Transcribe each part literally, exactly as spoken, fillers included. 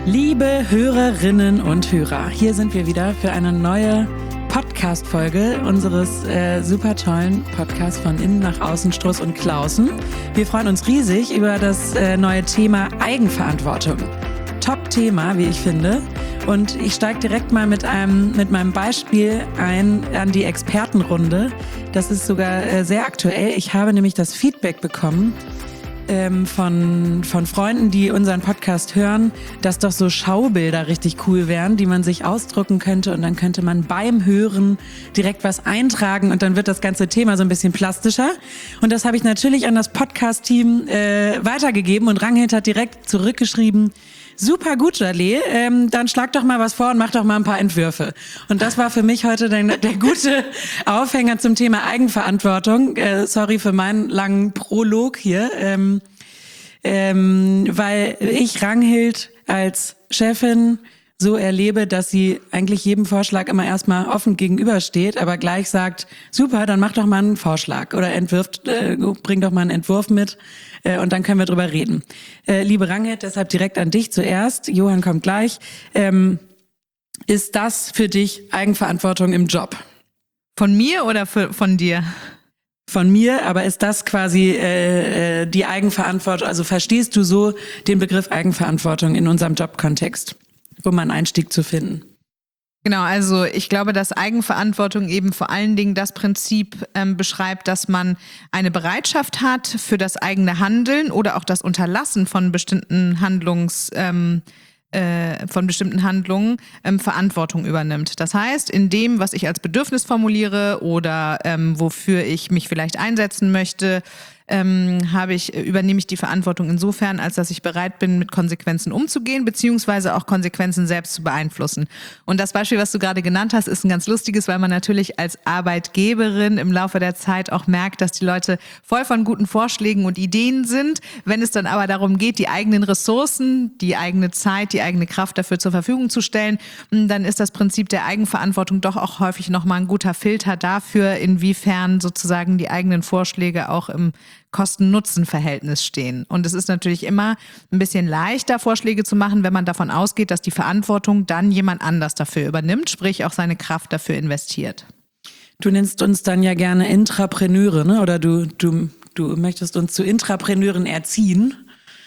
Liebe Hörerinnen und Hörer, hier sind wir wieder für eine neue Podcast-Folge unseres äh, super tollen Podcasts von Innen nach Außen, Struss und Klausen. Wir freuen uns riesig über das äh, neue Thema Eigenverantwortung. Top-Thema, wie ich finde. Und ich steige direkt mal mit einem mit meinem Beispiel ein an die Expertenrunde. Das ist sogar äh, sehr aktuell. Ich habe nämlich das Feedback bekommen ähm, von von Freunden, die unseren Podcast hören, dass doch so Schaubilder richtig cool wären, die man sich ausdrucken könnte und dann könnte man beim Hören direkt was eintragen und dann wird das ganze Thema so ein bisschen plastischer. Und das habe ich natürlich an das Podcast-Team äh, weitergegeben und Ranghild hat direkt zurückgeschrieben: Super gut, Jaleh. Ähm, dann schlag doch mal was vor und mach doch mal ein paar Entwürfe. Und das war für mich heute der, der gute Aufhänger zum Thema Eigenverantwortung. Äh, sorry für meinen langen Prolog hier. Ähm, ähm, weil ich Ranghild als Chefin so erlebe, dass sie eigentlich jedem Vorschlag immer erstmal offen gegenübersteht, aber gleich sagt: Super, dann mach doch mal einen Vorschlag oder entwirft, äh, bring doch mal einen Entwurf mit äh, und dann können wir drüber reden. Äh, liebe Ranghild, deshalb direkt an dich zuerst. Johann kommt gleich. Ähm, ist das für dich Eigenverantwortung im Job? Von mir oder für, von dir? Von mir, aber ist das quasi äh, die Eigenverantwortung, also verstehst du so den Begriff Eigenverantwortung in unserem Jobkontext, um einen Einstieg zu finden? Genau, also ich glaube, dass Eigenverantwortung eben vor allen Dingen das Prinzip ähm, beschreibt, dass man eine Bereitschaft hat für das eigene Handeln oder auch das Unterlassen von bestimmten Handlungs ähm, äh, von bestimmten Handlungen ähm, Verantwortung übernimmt. Das heißt, in dem, was ich als Bedürfnis formuliere oder ähm, wofür ich mich vielleicht einsetzen möchte, Ähm, habe ich, übernehme ich die Verantwortung insofern, als dass ich bereit bin, mit Konsequenzen umzugehen, beziehungsweise auch Konsequenzen selbst zu beeinflussen. Und das Beispiel, was du gerade genannt hast, ist ein ganz lustiges, weil man natürlich als Arbeitgeberin im Laufe der Zeit auch merkt, dass die Leute voll von guten Vorschlägen und Ideen sind. Wenn es dann aber darum geht, die eigenen Ressourcen, die eigene Zeit, die eigene Kraft dafür zur Verfügung zu stellen, dann ist das Prinzip der Eigenverantwortung doch auch häufig nochmal ein guter Filter dafür, inwiefern sozusagen die eigenen Vorschläge auch im Kosten-Nutzen-Verhältnis stehen. Und es ist natürlich immer ein bisschen leichter, Vorschläge zu machen, wenn man davon ausgeht, dass die Verantwortung dann jemand anders dafür übernimmt, sprich auch seine Kraft dafür investiert. Du nennst uns dann ja gerne Intrapreneure, ne? Oder du, du, du möchtest uns zu Intrapreneuren erziehen.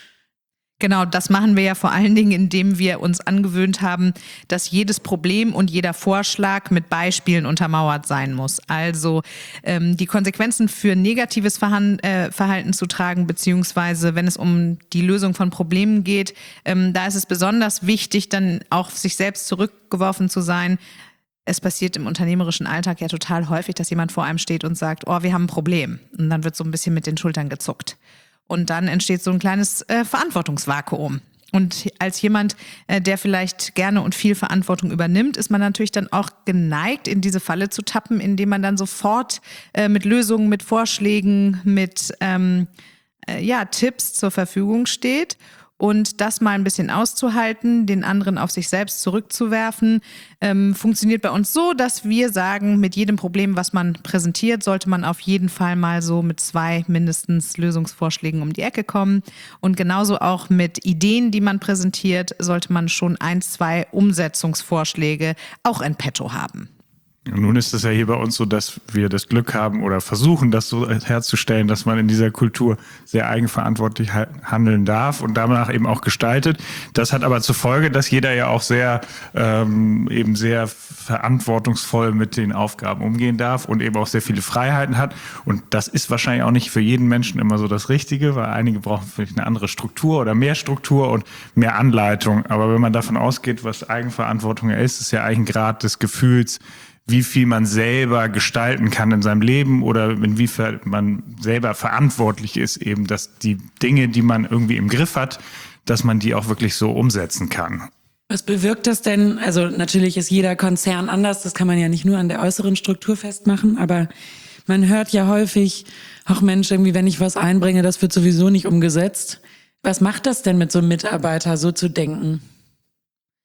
Genau, das machen wir ja vor allen Dingen, indem wir uns angewöhnt haben, dass jedes Problem und jeder Vorschlag mit Beispielen untermauert sein muss. Also ähm, die Konsequenzen für negatives Verhan- äh, Verhalten zu tragen, beziehungsweise wenn es um die Lösung von Problemen geht, ähm, da ist es besonders wichtig, dann auch auf sich selbst zurückgeworfen zu sein. Es passiert im unternehmerischen Alltag ja total häufig, dass jemand vor einem steht und sagt: Oh, wir haben ein Problem. Und dann wird so ein bisschen mit den Schultern gezuckt. Und dann entsteht so ein kleines äh, Verantwortungsvakuum. Und als jemand, äh, der vielleicht gerne und viel Verantwortung übernimmt, ist man natürlich dann auch geneigt, in diese Falle zu tappen, indem man dann sofort äh, mit Lösungen, mit Vorschlägen, mit ähm, äh, ja, Tipps zur Verfügung steht. Und das mal ein bisschen auszuhalten, den anderen auf sich selbst zurückzuwerfen, ähm, funktioniert bei uns so, dass wir sagen, mit jedem Problem, was man präsentiert, sollte man auf jeden Fall mal so mit zwei mindestens Lösungsvorschlägen um die Ecke kommen. Und genauso auch mit Ideen, die man präsentiert, sollte man schon ein, zwei Umsetzungsvorschläge auch in petto haben. Nun ist es ja hier bei uns so, dass wir das Glück haben oder versuchen, das so herzustellen, dass man in dieser Kultur sehr eigenverantwortlich handeln darf und danach eben auch gestaltet. Das hat aber zur Folge, dass jeder ja auch sehr ähm, eben sehr verantwortungsvoll mit den Aufgaben umgehen darf und eben auch sehr viele Freiheiten hat. Und das ist wahrscheinlich auch nicht für jeden Menschen immer so das Richtige, weil einige brauchen vielleicht eine andere Struktur oder mehr Struktur und mehr Anleitung. Aber wenn man davon ausgeht, was Eigenverantwortung ist, ist ja eigentlich ein Grad des Gefühls, wie viel man selber gestalten kann in seinem Leben oder inwiefern man selber verantwortlich ist, eben, dass die Dinge, die man irgendwie im Griff hat, dass man die auch wirklich so umsetzen kann. Was bewirkt das denn? Also natürlich ist jeder Konzern anders, das kann man ja nicht nur an der äußeren Struktur festmachen, aber man hört ja häufig: Ach Mensch, irgendwie, wenn ich was einbringe, das wird sowieso nicht umgesetzt. Was macht das denn mit so einem Mitarbeiter, so zu denken?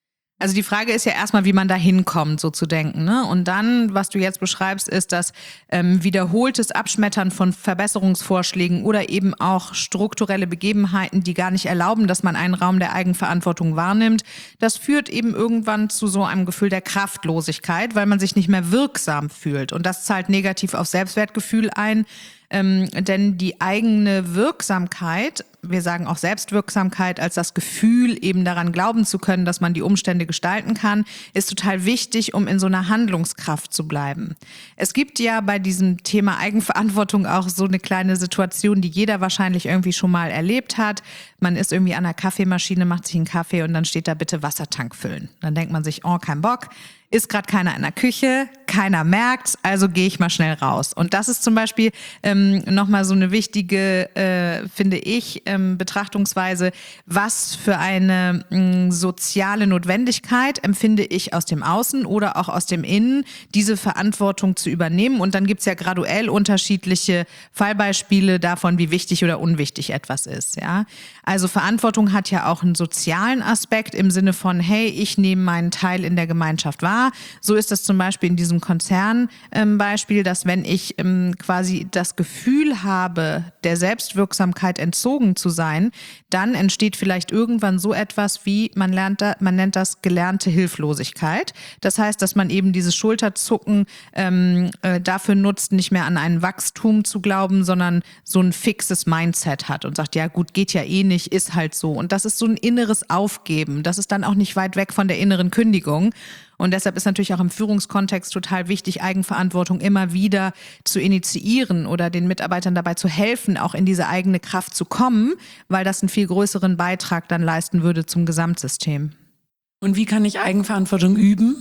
Also die Frage ist ja erstmal, wie man da hinkommt, so zu denken, ne? Und dann, was du jetzt beschreibst, ist das ähm, wiederholtes Abschmettern von Verbesserungsvorschlägen oder eben auch strukturelle Begebenheiten, die gar nicht erlauben, dass man einen Raum der Eigenverantwortung wahrnimmt. Das führt eben irgendwann zu so einem Gefühl der Kraftlosigkeit, weil man sich nicht mehr wirksam fühlt. Und das zahlt negativ auf Selbstwertgefühl ein. Ähm, denn die eigene Wirksamkeit, wir sagen auch Selbstwirksamkeit als das Gefühl, eben daran glauben zu können, dass man die Umstände gestalten kann, ist total wichtig, um in so einer Handlungskraft zu bleiben. Es gibt ja bei diesem Thema Eigenverantwortung auch so eine kleine Situation, die jeder wahrscheinlich irgendwie schon mal erlebt hat. Man ist irgendwie an der Kaffeemaschine, macht sich einen Kaffee und dann steht da bitte Wassertank füllen. Dann denkt man sich, oh, kein Bock. Ist gerade keiner in der Küche, keiner merkt's, also gehe ich mal schnell raus. Und das ist zum Beispiel ähm, nochmal so eine wichtige, äh, finde ich, ähm, Betrachtungsweise, was für eine mh, soziale Notwendigkeit empfinde ich aus dem Außen oder auch aus dem Innen, diese Verantwortung zu übernehmen. Und dann gibt's ja graduell unterschiedliche Fallbeispiele davon, wie wichtig oder unwichtig etwas ist. Ja? Also Verantwortung hat ja auch einen sozialen Aspekt im Sinne von, hey, ich nehme meinen Teil in der Gemeinschaft wahr. So ist es zum Beispiel in diesem Konzernbeispiel, ähm, dass wenn ich ähm, quasi das Gefühl habe, der Selbstwirksamkeit entzogen zu sein, dann entsteht vielleicht irgendwann so etwas wie, man lernt da, man nennt das gelernte Hilflosigkeit. Das heißt, dass man eben dieses Schulterzucken ähm, äh, dafür nutzt, nicht mehr an ein Wachstum zu glauben, sondern so ein fixes Mindset hat und sagt, ja gut, geht ja eh nicht, ist halt so. Und das ist so ein inneres Aufgeben. Das ist dann auch nicht weit weg von der inneren Kündigung. Und deshalb ist natürlich auch im Führungskontext total wichtig, Eigenverantwortung immer wieder zu initiieren oder den Mitarbeitern dabei zu helfen, auch in diese eigene Kraft zu kommen, weil das einen viel größeren Beitrag dann leisten würde zum Gesamtsystem. Und wie kann ich Eigenverantwortung üben?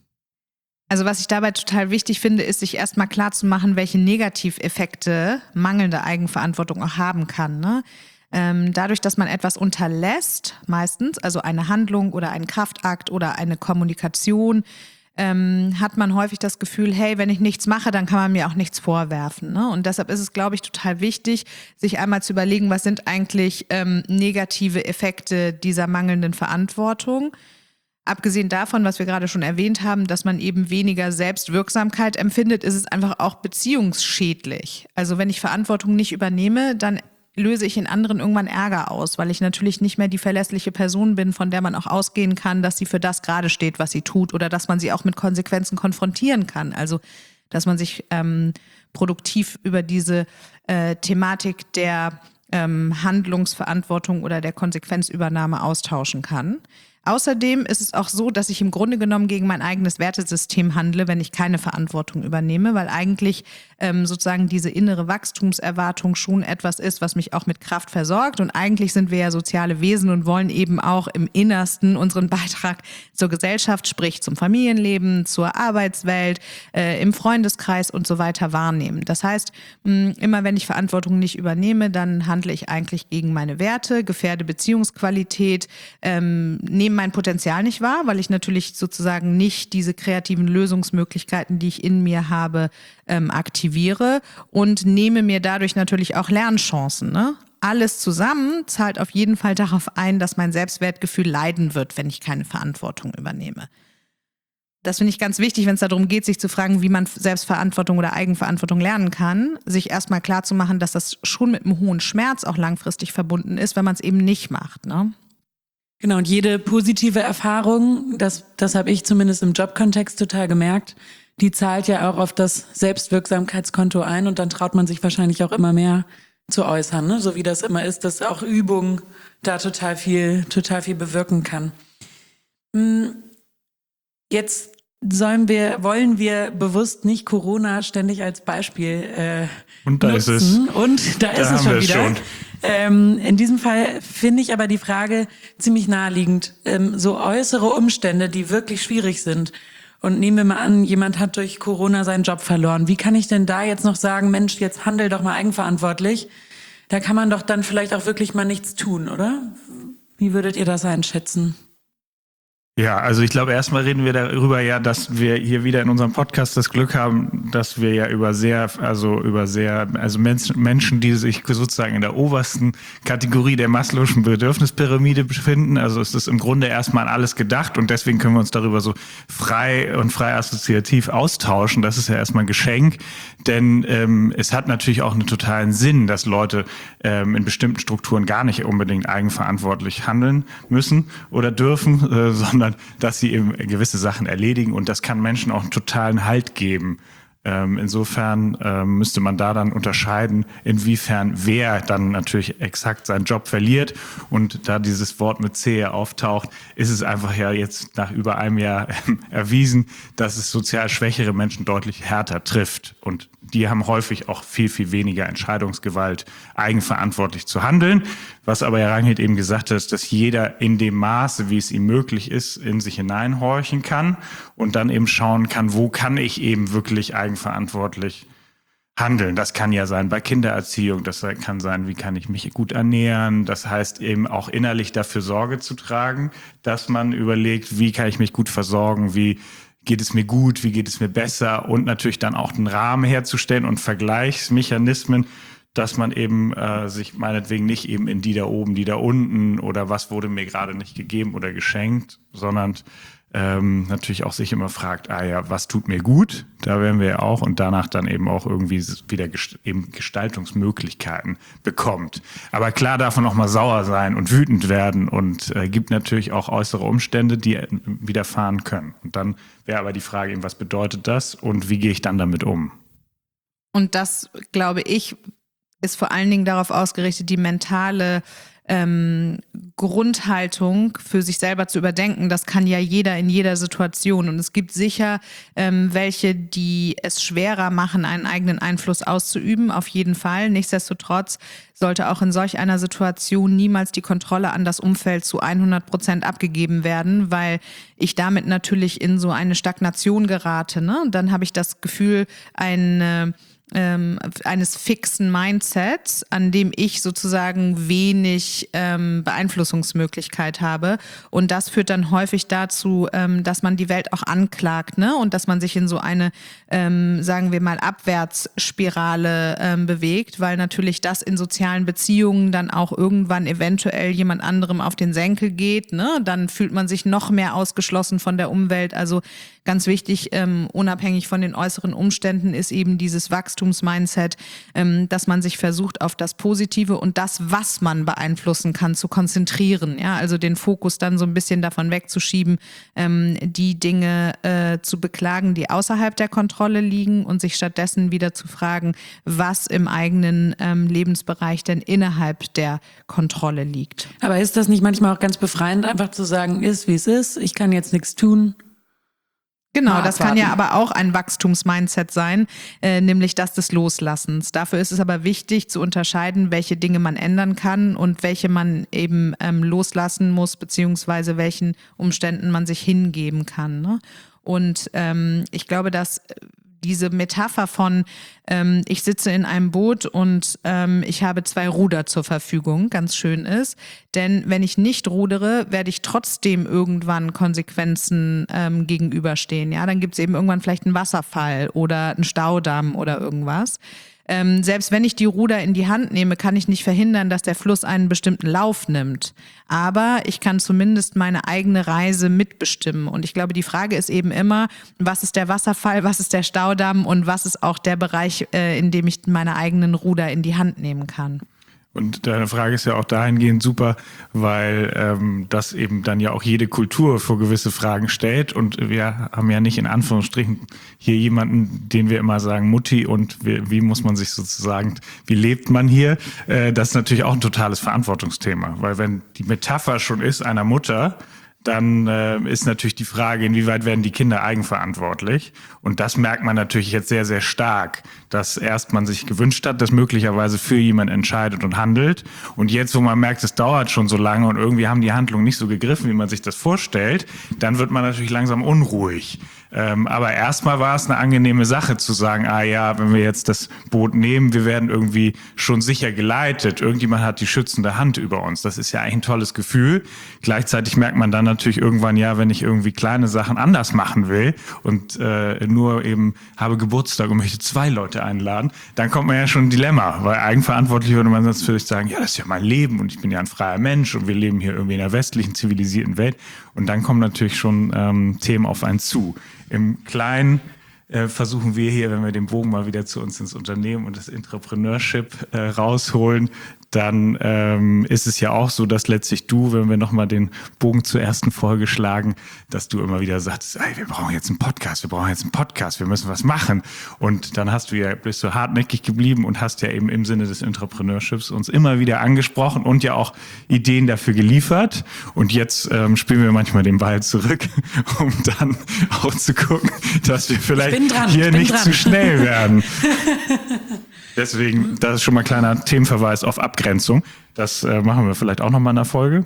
Also was ich dabei total wichtig finde, ist, sich erstmal klarzumachen, welche Negativeffekte mangelnde Eigenverantwortung auch haben kann, ne? Ähm, dadurch, dass man etwas unterlässt, meistens, also eine Handlung oder einen Kraftakt oder eine Kommunikation, ähm, hat man häufig das Gefühl, hey, wenn ich nichts mache, dann kann man mir auch nichts vorwerfen, ne? Und deshalb ist es, glaube ich, total wichtig, sich einmal zu überlegen, was sind eigentlich ähm, negative Effekte dieser mangelnden Verantwortung. Abgesehen davon, was wir gerade schon erwähnt haben, dass man eben weniger Selbstwirksamkeit empfindet, ist es einfach auch beziehungsschädlich. Also wenn ich Verantwortung nicht übernehme, dann löse ich in anderen irgendwann Ärger aus, weil ich natürlich nicht mehr die verlässliche Person bin, von der man auch ausgehen kann, dass sie für das gerade steht, was sie tut, oder dass man sie auch mit Konsequenzen konfrontieren kann. Also dass man sich ähm, produktiv über diese äh, Thematik der ähm, Handlungsverantwortung oder der Konsequenzübernahme austauschen kann. Außerdem ist es auch so, dass ich im Grunde genommen gegen mein eigenes Wertesystem handle, wenn ich keine Verantwortung übernehme, weil eigentlich ähm, sozusagen diese innere Wachstumserwartung schon etwas ist, was mich auch mit Kraft versorgt. Und eigentlich sind wir ja soziale Wesen und wollen eben auch im Innersten unseren Beitrag zur Gesellschaft, sprich zum Familienleben, zur Arbeitswelt, äh, im Freundeskreis und so weiter wahrnehmen. Das heißt, mh, immer wenn ich Verantwortung nicht übernehme, dann handle ich eigentlich gegen meine Werte, gefährde Beziehungsqualität, ähm, nehme mein Potenzial nicht wahr, weil ich natürlich sozusagen nicht diese kreativen Lösungsmöglichkeiten, die ich in mir habe, ähm, aktiviere und nehme mir dadurch natürlich auch Lernchancen, ne? Alles zusammen zahlt auf jeden Fall darauf ein, dass mein Selbstwertgefühl leiden wird, wenn ich keine Verantwortung übernehme. Das finde ich ganz wichtig, wenn es darum geht, sich zu fragen, wie man Selbstverantwortung oder Eigenverantwortung lernen kann, sich erstmal klar zu machen, dass das schon mit einem hohen Schmerz auch langfristig verbunden ist, wenn man es eben nicht macht, ne? Genau, und jede positive Erfahrung, das, das habe ich zumindest im Jobkontext total gemerkt, die zahlt ja auch auf das Selbstwirksamkeitskonto ein und dann traut man sich wahrscheinlich auch immer mehr zu äußern, ne? So wie das immer ist, dass auch Übung da total viel, total viel bewirken kann. Jetzt sollen wir, wollen wir bewusst nicht Corona ständig als Beispiel äh, und da nutzen. Ist es. Und da, da ist es schon wieder. Schon. Ähm, in diesem Fall finde ich aber die Frage ziemlich naheliegend. Ähm, so äußere Umstände, die wirklich schwierig sind. Und nehmen wir mal an, jemand hat durch Corona seinen Job verloren. Wie kann ich denn da jetzt noch sagen, Mensch, jetzt handel doch mal eigenverantwortlich? Da kann man doch dann vielleicht auch wirklich mal nichts tun, oder? Wie würdet ihr das einschätzen? Ja, also ich glaube, erstmal reden wir darüber ja, dass wir hier wieder in unserem Podcast das Glück haben, dass wir ja über sehr, also über sehr, also Menschen, die sich sozusagen in der obersten Kategorie der Maslow'schen Bedürfnispyramide befinden. Also es ist im Grunde erstmal an alles gedacht und deswegen können wir uns darüber so frei und frei assoziativ austauschen. Das ist ja erstmal ein Geschenk, denn ähm, es hat natürlich auch einen totalen Sinn, dass Leute ähm, in bestimmten Strukturen gar nicht unbedingt eigenverantwortlich handeln müssen oder dürfen, äh, sondern dass sie eben gewisse Sachen erledigen und das kann Menschen auch einen totalen Halt geben. Ähm, insofern ähm, müsste man da dann unterscheiden, inwiefern wer dann natürlich exakt seinen Job verliert. Und da dieses Wort mit C auftaucht, ist es einfach ja jetzt nach über einem Jahr ähm, erwiesen, dass es sozial schwächere Menschen deutlich härter trifft. Und die haben häufig auch viel, viel weniger Entscheidungsgewalt, eigenverantwortlich zu handeln. Was aber ja Ranghild eben gesagt hat, ist, dass jeder in dem Maße, wie es ihm möglich ist, in sich hineinhorchen kann und dann eben schauen kann, wo kann ich eben wirklich eigenverantwortlich handeln. Das kann ja sein bei Kindererziehung, das kann sein, wie kann ich mich gut ernähren. Das heißt eben auch innerlich dafür Sorge zu tragen, dass man überlegt, wie kann ich mich gut versorgen, wie geht es mir gut, wie geht es mir besser und natürlich dann auch den Rahmen herzustellen und Vergleichsmechanismen, dass man eben äh, sich meinetwegen nicht eben in die da oben, die da unten oder was wurde mir gerade nicht gegeben oder geschenkt, sondern ähm, natürlich auch sich immer fragt, ah ja, was tut mir gut? Da werden wir ja auch und danach dann eben auch irgendwie wieder gest- eben Gestaltungsmöglichkeiten bekommt. Aber klar darf man auch mal sauer sein und wütend werden und äh, gibt natürlich auch äußere Umstände, die widerfahren können. Und dann wäre aber die Frage eben, was bedeutet das und wie gehe ich dann damit um? Und das, glaube ich, ist vor allen Dingen darauf ausgerichtet, die mentale ähm, Grundhaltung für sich selber zu überdenken. Das kann ja jeder in jeder Situation. Und es gibt sicher ähm, welche, die es schwerer machen, einen eigenen Einfluss auszuüben, auf jeden Fall. Nichtsdestotrotz sollte auch in solch einer Situation niemals die Kontrolle an das Umfeld zu hundert Prozent abgegeben werden, weil ich damit natürlich in so eine Stagnation gerate. Ne? Dann habe ich das Gefühl, eine Ähm, eines fixen Mindsets, an dem ich sozusagen wenig ähm, Beeinflussungsmöglichkeit habe. Und das führt dann häufig dazu, ähm, dass man die Welt auch anklagt, ne? Und dass man sich in so eine, ähm, sagen wir mal, Abwärtsspirale ähm, bewegt, weil natürlich das in sozialen Beziehungen dann auch irgendwann eventuell jemand anderem auf den Senkel geht, ne? Dann fühlt man sich noch mehr ausgeschlossen von der Umwelt. Also ganz wichtig, ähm, unabhängig von den äußeren Umständen, ist eben dieses Wachstumsmindset, ähm, dass man sich versucht, auf das Positive und das, was man beeinflussen kann, zu konzentrieren. Ja, also den Fokus dann so ein bisschen davon wegzuschieben, ähm, die Dinge äh, zu beklagen, die außerhalb der Kontrolle liegen und sich stattdessen wieder zu fragen, was im eigenen ähm, Lebensbereich denn innerhalb der Kontrolle liegt. Aber ist das nicht manchmal auch ganz befreiend, einfach zu sagen, ist wie es ist, ich kann jetzt nichts tun? Genau, das kann ja aber auch ein Wachstumsmindset sein, äh, nämlich das des Loslassens. Dafür ist es aber wichtig zu unterscheiden, welche Dinge man ändern kann und welche man eben ähm, loslassen muss, beziehungsweise welchen Umständen man sich hingeben kann. Ne? Und ähm, ich glaube, dass diese Metapher von ähm, ich sitze in einem Boot und ähm, ich habe zwei Ruder zur Verfügung, ganz schön ist. Denn wenn ich nicht rudere, werde ich trotzdem irgendwann Konsequenzen ähm, gegenüberstehen. Ja, dann gibt es eben irgendwann vielleicht einen Wasserfall oder einen Staudamm oder irgendwas. Ähm, selbst wenn ich die Ruder in die Hand nehme, kann ich nicht verhindern, dass der Fluss einen bestimmten Lauf nimmt. Aber ich kann zumindest meine eigene Reise mitbestimmen. Und ich glaube, die Frage ist eben immer, was ist der Wasserfall, was ist der Staudamm und was ist auch der Bereich, äh, in dem ich meine eigenen Ruder in die Hand nehmen kann. Und deine Frage ist ja auch dahingehend super, weil ähm, das eben dann ja auch jede Kultur vor gewisse Fragen stellt. Und wir haben ja nicht in Anführungsstrichen hier jemanden, den wir immer sagen, Mutti und wie, wie muss man sich sozusagen, wie lebt man hier? Äh, das ist natürlich auch ein totales Verantwortungsthema. Weil wenn die Metapher schon ist einer Mutter, dann äh, ist natürlich die Frage, inwieweit werden die Kinder eigenverantwortlich? Und das merkt man natürlich jetzt sehr, sehr stark, dass erst man sich gewünscht hat, dass möglicherweise für jemanden entscheidet und handelt. Und jetzt, wo man merkt, es dauert schon so lange und irgendwie haben die Handlungen nicht so gegriffen, wie man sich das vorstellt, dann wird man natürlich langsam unruhig. Ähm, aber erstmal war es eine angenehme Sache zu sagen, ah ja, wenn wir jetzt das Boot nehmen, wir werden irgendwie schon sicher geleitet. Irgendjemand hat die schützende Hand über uns. Das ist ja eigentlich ein tolles Gefühl. Gleichzeitig merkt man dann natürlich irgendwann, ja, wenn ich irgendwie kleine Sachen anders machen will und äh, nur eben habe Geburtstag und möchte zwei Leute einladen, dann kommt man ja schon ein Dilemma, weil eigenverantwortlich würde man sonst vielleicht sagen, ja, das ist ja mein Leben und ich bin ja ein freier Mensch und wir leben hier irgendwie in einer westlichen, zivilisierten Welt. Und dann kommen natürlich schon ähm, Themen auf einen zu. Im Kleinen äh, versuchen wir hier, wenn wir den Bogen mal wieder zu uns ins Unternehmen und das Entrepreneurship äh, rausholen, dann ähm, ist es ja auch so, dass letztlich du, wenn wir nochmal den Bogen zur ersten Folge schlagen, dass du immer wieder sagst, ey, wir brauchen jetzt einen Podcast, wir brauchen jetzt einen Podcast, wir müssen was machen. Und dann hast du ja, bist du hartnäckig geblieben und hast ja eben im Sinne des Entrepreneurships uns immer wieder angesprochen und ja auch Ideen dafür geliefert. Und jetzt ähm, spielen wir manchmal den Ball zurück, um dann auch zu gucken, dass wir vielleicht dran, hier nicht dran. zu schnell werden. Deswegen, das ist schon mal ein kleiner Themenverweis auf Abgrenzung. Das äh, machen wir vielleicht auch nochmal in der Folge.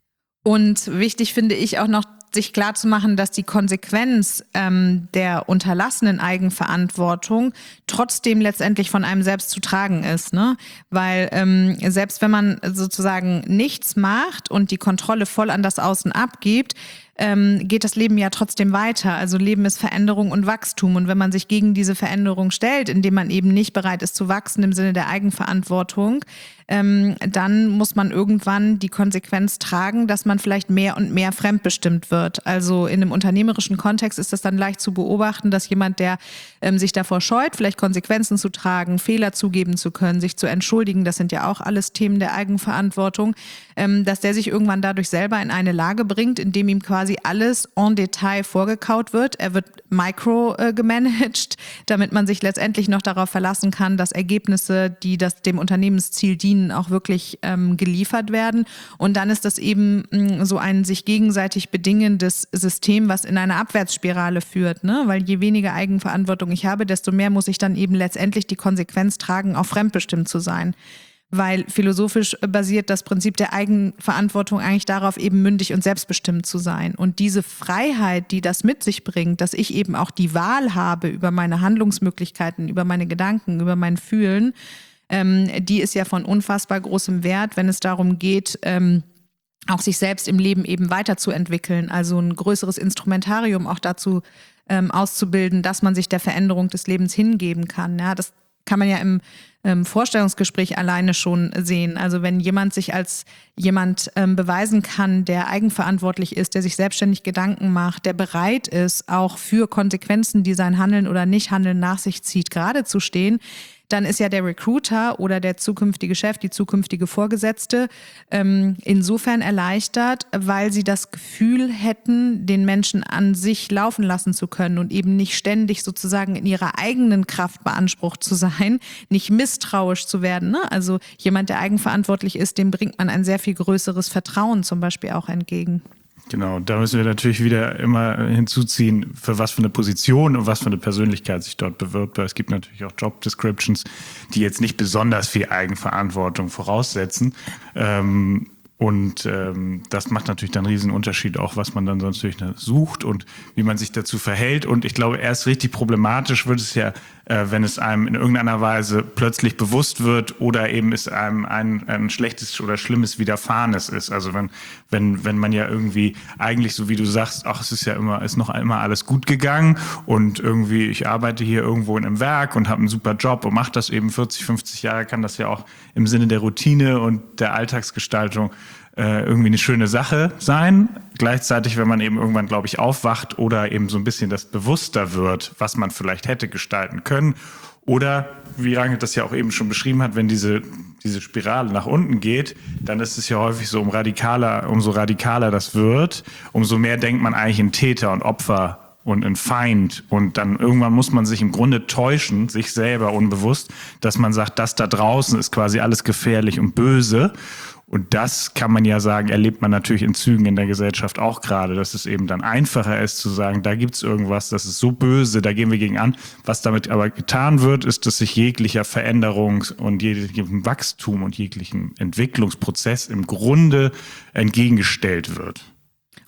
Und wichtig finde ich auch noch, sich klar zu machen, dass die Konsequenz ähm, der unterlassenen Eigenverantwortung trotzdem letztendlich von einem selbst zu tragen ist, ne? Weil ähm, selbst wenn man sozusagen nichts macht und die Kontrolle voll an das Außen abgibt, ähm, geht das Leben ja trotzdem weiter. Also Leben ist Veränderung und Wachstum. Und wenn man sich gegen diese Veränderung stellt, indem man eben nicht bereit ist zu wachsen im Sinne der Eigenverantwortung, ähm, dann muss man irgendwann die Konsequenz tragen, dass man vielleicht mehr und mehr fremdbestimmt wird. Also in einem unternehmerischen Kontext ist das dann leicht zu beobachten, dass jemand, der ähm, sich davor scheut, vielleicht Konsequenzen zu tragen, Fehler zugeben zu können, sich zu entschuldigen, das sind ja auch alles Themen der Eigenverantwortung, ähm, dass der sich irgendwann dadurch selber in eine Lage bringt, in dem ihm quasi alles en Detail vorgekaut wird. Er wird micro äh, gemanagt, damit man sich letztendlich noch darauf verlassen kann, dass Ergebnisse, die das dem Unternehmensziel dienen, auch wirklich ähm, geliefert werden. Und dann ist das eben mh, so ein sich gegenseitig bedingendes System, was in eine Abwärtsspirale führt, ne? Weil je weniger Eigenverantwortung ich habe, desto mehr muss ich dann eben letztendlich die Konsequenz tragen, auch fremdbestimmt zu sein. Weil philosophisch basiert das Prinzip der Eigenverantwortung eigentlich darauf, eben mündig und selbstbestimmt zu sein. Und diese Freiheit, die das mit sich bringt, dass ich eben auch die Wahl habe über meine Handlungsmöglichkeiten, über meine Gedanken, über mein Fühlen, ähm, die ist ja von unfassbar großem Wert, wenn es darum geht, ähm, auch sich selbst im Leben eben weiterzuentwickeln. Also ein größeres Instrumentarium auch dazu ähm, auszubilden, dass man sich der Veränderung des Lebens hingeben kann. Ja, das kann man ja im ähm, Vorstellungsgespräch alleine schon sehen. Also wenn jemand sich als jemand ähm, beweisen kann, der eigenverantwortlich ist, der sich selbstständig Gedanken macht, der bereit ist, auch für Konsequenzen, die sein Handeln oder Nichthandeln nach sich zieht, gerade zu stehen, dann ist ja der Recruiter oder der zukünftige Chef, die zukünftige Vorgesetzte ähm, insofern erleichtert, weil sie das Gefühl hätten, den Menschen an sich laufen lassen zu können und eben nicht ständig sozusagen in ihrer eigenen Kraft beansprucht zu sein, nicht misstrauisch zu werden. Ne? Also jemand, der eigenverantwortlich ist, dem bringt man ein sehr viel größeres Vertrauen zum Beispiel auch entgegen. Genau, da müssen wir natürlich wieder immer hinzuziehen, für was für eine Position und was für eine Persönlichkeit sich dort bewirbt. Weil es gibt natürlich auch Job Descriptions, die jetzt nicht besonders viel Eigenverantwortung voraussetzen. Ähm, und ähm, das macht natürlich dann einen riesen Unterschied, auch was man dann sonst natürlich sucht und wie man sich dazu verhält. Und ich glaube, erst richtig problematisch wird es ja, äh, wenn es einem in irgendeiner Weise plötzlich bewusst wird oder eben es einem ein, ein schlechtes oder schlimmes Widerfahrenes ist. Also wenn, wenn, wenn man ja irgendwie eigentlich, so wie du sagst, ach, es ist ja immer, ist noch immer alles gut gegangen und irgendwie, ich arbeite hier irgendwo in einem Werk und habe einen super Job und mache das eben vierzig, fünfzig Jahre, kann das ja auch im Sinne der Routine und der Alltagsgestaltung äh, irgendwie eine schöne Sache sein. Gleichzeitig, wenn man eben irgendwann, glaube ich, aufwacht oder eben so ein bisschen das bewusster wird, was man vielleicht hätte gestalten können. Oder, wie Rangit das ja auch eben schon beschrieben hat, wenn diese, diese Spirale nach unten geht, dann ist es ja häufig so, um radikaler, umso radikaler das wird, umso mehr denkt man eigentlich in Täter und Opfer und in Feind. Und dann irgendwann muss man sich im Grunde täuschen, sich selber unbewusst, dass man sagt, das da draußen ist quasi alles gefährlich und böse. Und das kann man ja sagen, erlebt man natürlich in Zügen in der Gesellschaft auch gerade, dass es eben dann einfacher ist zu sagen, da gibt's irgendwas, das ist so böse, da gehen wir gegen an. Was damit aber getan wird, ist, dass sich jeglicher Veränderung und jeglichem Wachstum und jeglichen Entwicklungsprozess im Grunde entgegengestellt wird.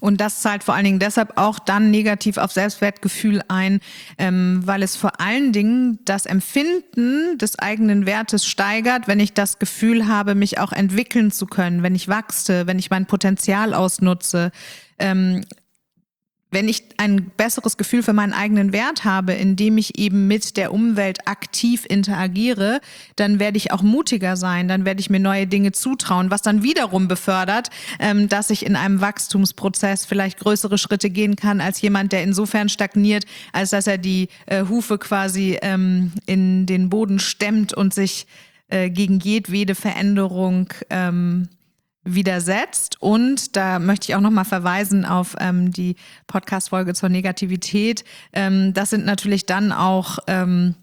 Und das zahlt vor allen Dingen deshalb auch dann negativ auf Selbstwertgefühl ein, ähm, weil es vor allen Dingen das Empfinden des eigenen Wertes steigert, wenn ich das Gefühl habe, mich auch entwickeln zu können, wenn ich wachse, wenn ich mein Potenzial ausnutze. Ähm, Wenn ich ein besseres Gefühl für meinen eigenen Wert habe, indem ich eben mit der Umwelt aktiv interagiere, dann werde ich auch mutiger sein, dann werde ich mir neue Dinge zutrauen, was dann wiederum befördert, ähm, dass ich in einem Wachstumsprozess vielleicht größere Schritte gehen kann als jemand, der insofern stagniert, als dass er die äh, Hufe quasi ähm, in den Boden stemmt und sich äh, gegen jedwede Veränderung ähm, widersetzt. Und da möchte ich auch nochmal verweisen auf ähm, die Podcast-Folge zur Negativität. Ähm, das sind natürlich dann auch ähm,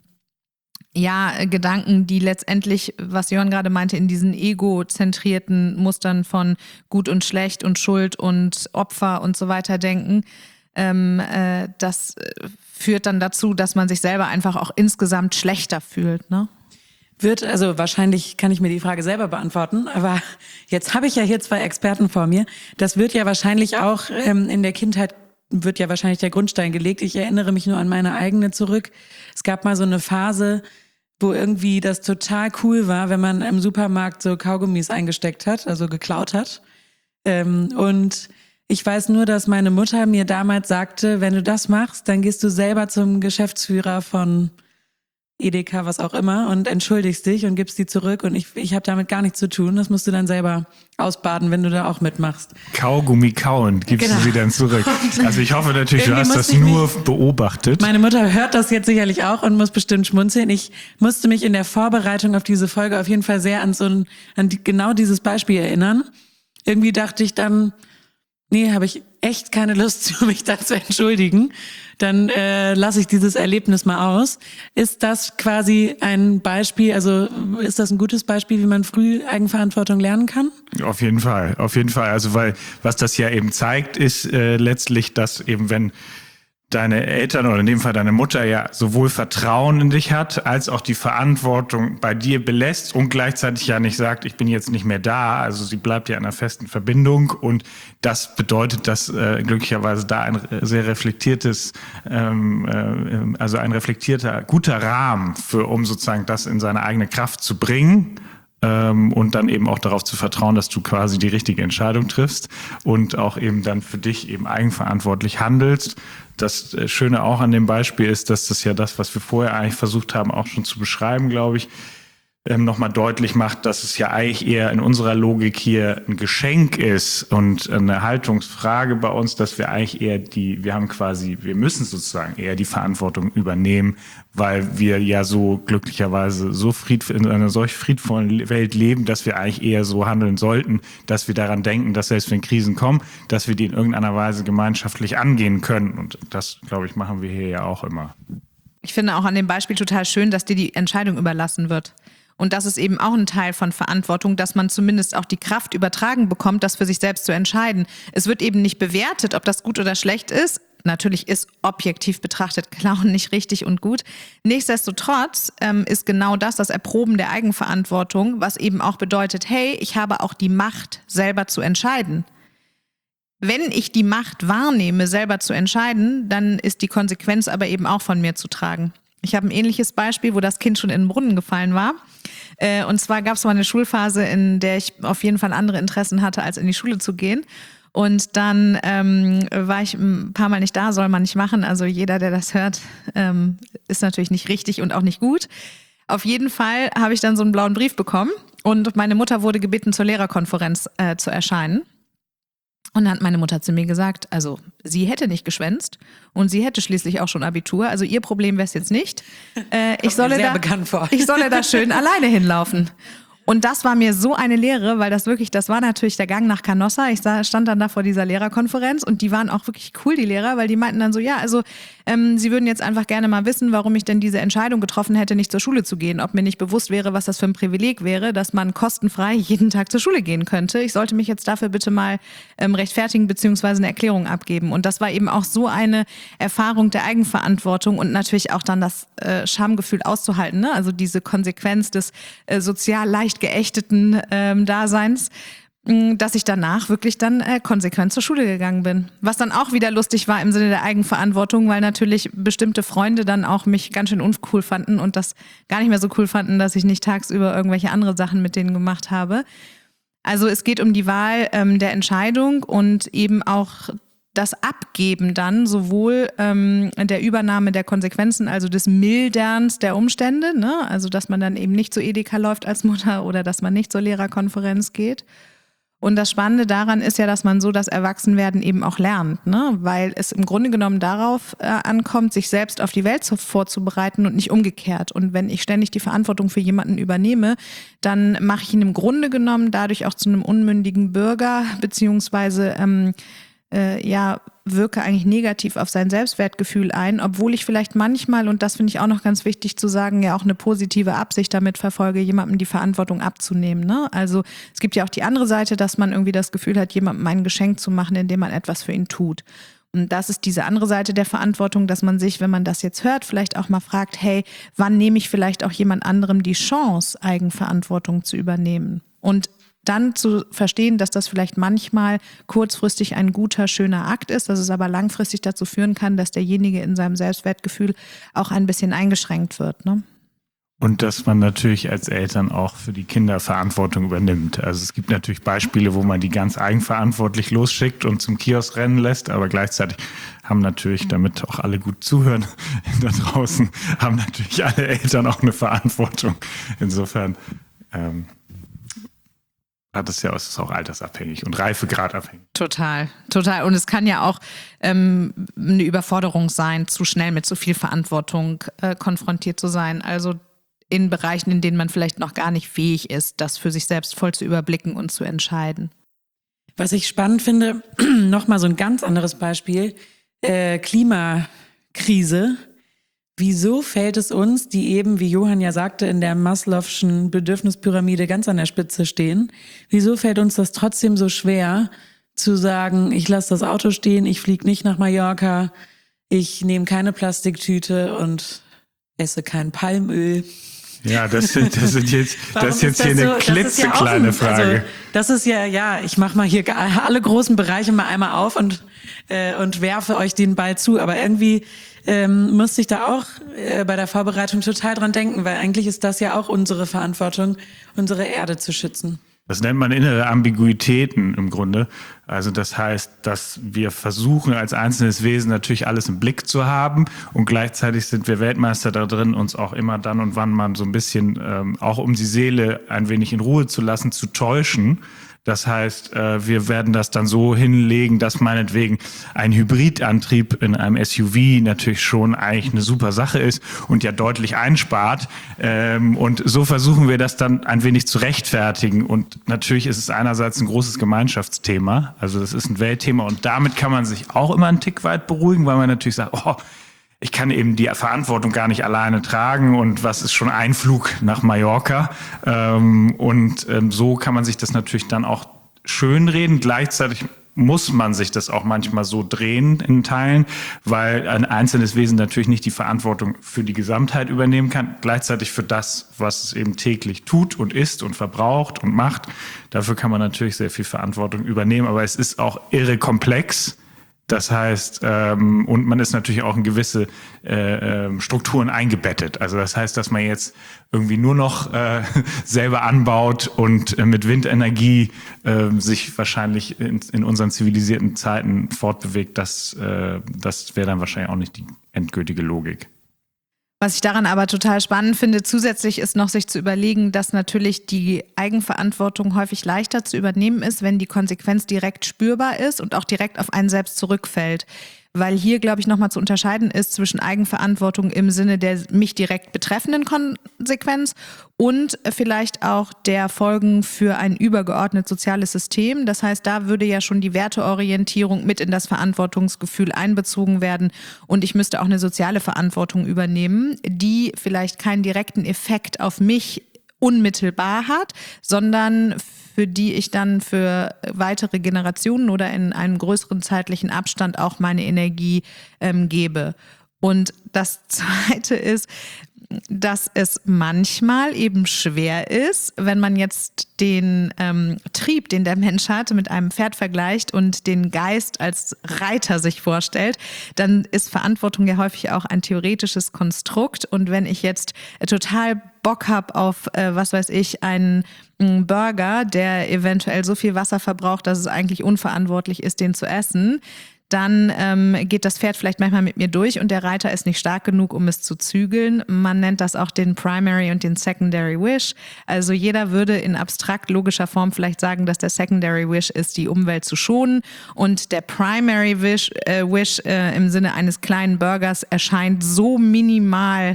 ja Gedanken, die letztendlich, was Jörn gerade meinte, in diesen egozentrierten Mustern von gut und schlecht und Schuld und Opfer und so weiter denken. Ähm, äh, das führt dann dazu, dass man sich selber einfach auch insgesamt schlechter fühlt, ne? Wird, also wahrscheinlich kann ich mir die Frage selber beantworten, aber jetzt habe ich ja hier zwei Experten vor mir. Das wird ja wahrscheinlich auch ähm, in der Kindheit, wird ja wahrscheinlich der Grundstein gelegt. Ich erinnere mich nur an meine eigene zurück. Es gab mal so eine Phase, wo irgendwie das total cool war, wenn man im Supermarkt so Kaugummis eingesteckt hat, also geklaut hat. Ähm, und ich weiß nur, dass meine Mutter mir damals sagte, wenn du das machst, dann gehst du selber zum Geschäftsführer von Edeka, was auch immer, und entschuldigst dich und gibst die zurück und ich, ich habe damit gar nichts zu tun. Das musst du dann selber ausbaden, wenn du da auch mitmachst. Kaugummi kauen, gibst genau. du sie dann zurück. Also ich hoffe natürlich, du hast das nur mich, beobachtet. Meine Mutter hört das jetzt sicherlich auch und muss bestimmt schmunzeln. Ich musste mich in der Vorbereitung auf diese Folge auf jeden Fall sehr an so ein, an die, genau dieses Beispiel erinnern. Irgendwie dachte ich dann, nee, habe ich echt keine Lust, mich da zu entschuldigen. Dann äh, lasse ich dieses Erlebnis mal aus. Ist das quasi ein Beispiel, also ist das ein gutes Beispiel, wie man früh Eigenverantwortung lernen kann? Auf jeden Fall, auf jeden Fall. Also weil was das ja eben zeigt, ist äh, letztlich, dass eben wenn deine Eltern oder in dem Fall deine Mutter ja sowohl Vertrauen in dich hat, als auch die Verantwortung bei dir belässt und gleichzeitig ja nicht sagt, ich bin jetzt nicht mehr da. Also sie bleibt ja in einer festen Verbindung und das bedeutet, dass äh, glücklicherweise da ein sehr reflektiertes, ähm, äh, also ein reflektierter, guter Rahmen für, um sozusagen das in seine eigene Kraft zu bringen. Ähm, und dann eben auch darauf zu vertrauen, dass du quasi die richtige Entscheidung triffst und auch eben dann für dich eben eigenverantwortlich handelst. Das Schöne auch an dem Beispiel ist, dass das ja das, was wir vorher eigentlich versucht haben, auch schon zu beschreiben, glaube ich, ähm, nochmal deutlich macht, dass es ja eigentlich eher in unserer Logik hier ein Geschenk ist und eine Haltungsfrage bei uns, dass wir eigentlich eher die, wir haben quasi, wir müssen sozusagen eher die Verantwortung übernehmen, weil wir ja so glücklicherweise so fried, in einer solch friedvollen Welt leben, dass wir eigentlich eher so handeln sollten, dass wir daran denken, dass selbst wenn Krisen kommen, dass wir die in irgendeiner Weise gemeinschaftlich angehen können. Und das, glaube ich, machen wir hier ja auch immer. Ich finde auch an dem Beispiel total schön, dass dir die Entscheidung überlassen wird. Und das ist eben auch ein Teil von Verantwortung, dass man zumindest auch die Kraft übertragen bekommt, das für sich selbst zu entscheiden. Es wird eben nicht bewertet, ob das gut oder schlecht ist. Natürlich ist objektiv betrachtet Klauen nicht richtig und gut. Nichtsdestotrotz ähm, ist genau das das Erproben der Eigenverantwortung, was eben auch bedeutet, hey, ich habe auch die Macht, selber zu entscheiden. Wenn ich die Macht wahrnehme, selber zu entscheiden, dann ist die Konsequenz aber eben auch von mir zu tragen. Ich habe ein ähnliches Beispiel, wo das Kind schon in den Brunnen gefallen war. Äh, und zwar gab es mal eine Schulphase, in der ich auf jeden Fall andere Interessen hatte, als in die Schule zu gehen. Und dann ähm, war ich ein paar Mal nicht da, soll man nicht machen. Also jeder, der das hört, ähm, ist natürlich nicht richtig und auch nicht gut. Auf jeden Fall habe ich dann so einen blauen Brief bekommen und meine Mutter wurde gebeten, zur Lehrerkonferenz äh, zu erscheinen. Und dann hat meine Mutter zu mir gesagt, also sie hätte nicht geschwänzt und sie hätte schließlich auch schon Abitur. Also ihr Problem wäre es jetzt nicht. Äh, ich, solle sehr da, bekannt vor. ich solle da schön alleine hinlaufen. Und das war mir so eine Lehre, weil das wirklich, das war natürlich der Gang nach Canossa. Ich sah, stand dann da vor dieser Lehrerkonferenz und die waren auch wirklich cool, die Lehrer, weil die meinten dann so, ja, also ähm, sie würden jetzt einfach gerne mal wissen, warum ich denn diese Entscheidung getroffen hätte, nicht zur Schule zu gehen. Ob mir nicht bewusst wäre, was das für ein Privileg wäre, dass man kostenfrei jeden Tag zur Schule gehen könnte. Ich sollte mich jetzt dafür bitte mal ähm, rechtfertigen beziehungsweise eine Erklärung abgeben. Und das war eben auch so eine Erfahrung der Eigenverantwortung und natürlich auch dann das äh, Schamgefühl auszuhalten, ne? Also diese Konsequenz des äh, sozial leicht geächteten ähm, Daseins. dass ich danach wirklich dann äh, konsequent zur Schule gegangen bin. Was dann auch wieder lustig war im Sinne der Eigenverantwortung, weil natürlich bestimmte Freunde dann auch mich ganz schön uncool fanden und das gar nicht mehr so cool fanden, dass ich nicht tagsüber irgendwelche andere Sachen mit denen gemacht habe. Also es geht um die Wahl ähm, der Entscheidung und eben auch das Abgeben dann sowohl ähm, der Übernahme der Konsequenzen, also des Milderns der Umstände, ne? Also dass man dann eben nicht zu Edeka läuft als Mutter oder dass man nicht zur Lehrerkonferenz geht. Und das Spannende daran ist ja, dass man so das Erwachsenwerden eben auch lernt, ne? Weil es im Grunde genommen darauf äh, ankommt, sich selbst auf die Welt zu, vorzubereiten und nicht umgekehrt. Und wenn ich ständig die Verantwortung für jemanden übernehme, dann mache ich ihn im Grunde genommen dadurch auch zu einem unmündigen Bürger, beziehungsweise ähm, äh, ja, wirke eigentlich negativ auf sein Selbstwertgefühl ein, obwohl ich vielleicht manchmal, und das finde ich auch noch ganz wichtig zu sagen, ja auch eine positive Absicht damit verfolge, jemandem die Verantwortung abzunehmen. Ne? Also es gibt ja auch die andere Seite, dass man irgendwie das Gefühl hat, jemandem ein Geschenk zu machen, indem man etwas für ihn tut. Und das ist diese andere Seite der Verantwortung, dass man sich, wenn man das jetzt hört, vielleicht auch mal fragt, hey, wann nehme ich vielleicht auch jemand anderem die Chance, Eigenverantwortung zu übernehmen? Und dann zu verstehen, dass das vielleicht manchmal kurzfristig ein guter, schöner Akt ist, dass es aber langfristig dazu führen kann, dass derjenige in seinem Selbstwertgefühl auch ein bisschen eingeschränkt wird, ne? Und dass man natürlich als Eltern auch für die Kinder Verantwortung übernimmt. Also es gibt natürlich Beispiele, wo man die ganz eigenverantwortlich losschickt und zum Kiosk rennen lässt, aber gleichzeitig haben natürlich, damit auch alle gut zuhören da draußen, haben natürlich alle Eltern auch eine Verantwortung. Insofern ähm, hat es ja, es ist auch altersabhängig und reifegradabhängig. Total, total. Und es kann ja auch ähm, eine Überforderung sein, zu schnell mit so viel Verantwortung äh, konfrontiert zu sein. Also in Bereichen, in denen man vielleicht noch gar nicht fähig ist, das für sich selbst voll zu überblicken und zu entscheiden. Was ich spannend finde, nochmal so ein ganz anderes Beispiel, äh, Klimakrise. Wieso fällt es uns, die eben, wie Johann ja sagte, in der Maslow'schen Bedürfnispyramide ganz an der Spitze stehen, wieso fällt uns das trotzdem so schwer, zu sagen, ich lasse das Auto stehen, ich fliege nicht nach Mallorca, ich nehme keine Plastiktüte und esse kein Palmöl? Ja, das sind, das sind jetzt, das ist jetzt hier das eine so, klitzekleine ja Frage. Also, das ist ja, ja, ich mache mal hier alle großen Bereiche mal einmal auf und, äh, und werfe euch den Ball zu. Aber irgendwie ähm, musste ich da auch äh, bei der Vorbereitung total dran denken, weil eigentlich ist das ja auch unsere Verantwortung, unsere Erde zu schützen. Das nennt man innere Ambiguitäten im Grunde. Also das heißt, dass wir versuchen als einzelnes Wesen natürlich alles im Blick zu haben und gleichzeitig sind wir Weltmeister da drin, uns auch immer dann und wann mal so ein bisschen, ähm, auch um die Seele ein wenig in Ruhe zu lassen, zu täuschen. Das heißt, äh, wir werden das dann so hinlegen, dass meinetwegen ein Hybridantrieb in einem S U V natürlich schon eigentlich eine super Sache ist und ja deutlich einspart. Ähm, und so versuchen wir das dann ein wenig zu rechtfertigen. Und natürlich ist es einerseits ein großes Gemeinschaftsthema. Also das ist ein Weltthema und damit kann man sich auch immer einen Tick weit beruhigen, weil man natürlich sagt, oh, ich kann eben die Verantwortung gar nicht alleine tragen und was ist schon ein Flug nach Mallorca? Ähm, und ähm, so kann man sich das natürlich dann auch schönreden. Gleichzeitig muss man sich das auch manchmal so drehen in Teilen, weil ein einzelnes Wesen natürlich nicht die Verantwortung für die Gesamtheit übernehmen kann. Gleichzeitig für das, was es eben täglich tut und isst und verbraucht und macht. Dafür kann man natürlich sehr viel Verantwortung übernehmen, aber es ist auch irre komplex. Das heißt, ähm, und man ist natürlich auch in gewisse äh, äh, Strukturen eingebettet. Also das heißt, dass man jetzt irgendwie nur noch äh, selber anbaut und äh, mit Windenergie äh, sich wahrscheinlich in, in unseren zivilisierten Zeiten fortbewegt, das, äh, das wäre dann wahrscheinlich auch nicht die endgültige Logik. Was ich daran aber total spannend finde, zusätzlich ist noch sich zu überlegen, dass natürlich die Eigenverantwortung häufig leichter zu übernehmen ist, wenn die Konsequenz direkt spürbar ist und auch direkt auf einen selbst zurückfällt. Weil hier, glaube ich, nochmal zu unterscheiden ist zwischen Eigenverantwortung im Sinne der mich direkt betreffenden Konsequenz und vielleicht auch der Folgen für ein übergeordnet soziales System. Das heißt, da würde ja schon die Werteorientierung mit in das Verantwortungsgefühl einbezogen werden und ich müsste auch eine soziale Verantwortung übernehmen, die vielleicht keinen direkten Effekt auf mich unmittelbar hat, sondern für die ich dann für weitere Generationen oder in einem größeren zeitlichen Abstand auch meine Energie ähm, gebe. Und das Zweite ist, dass es manchmal eben schwer ist, wenn man jetzt den ähm, Trieb, den der Mensch hat, mit einem Pferd vergleicht und den Geist als Reiter sich vorstellt, dann ist Verantwortung ja häufig auch ein theoretisches Konstrukt. Und wenn ich jetzt äh, total Bock habe auf, äh, was weiß ich, einen einen Burger, der eventuell so viel Wasser verbraucht, dass es eigentlich unverantwortlich ist, den zu essen, dann ähm, geht das Pferd vielleicht manchmal mit mir durch und der Reiter ist nicht stark genug, um es zu zügeln. Man nennt das auch den Primary und den Secondary Wish. Also jeder würde in abstrakt logischer Form vielleicht sagen, dass der Secondary Wish ist, die Umwelt zu schonen, und der Primary Wish, äh, Wish äh, im Sinne eines kleinen Burgers erscheint so minimal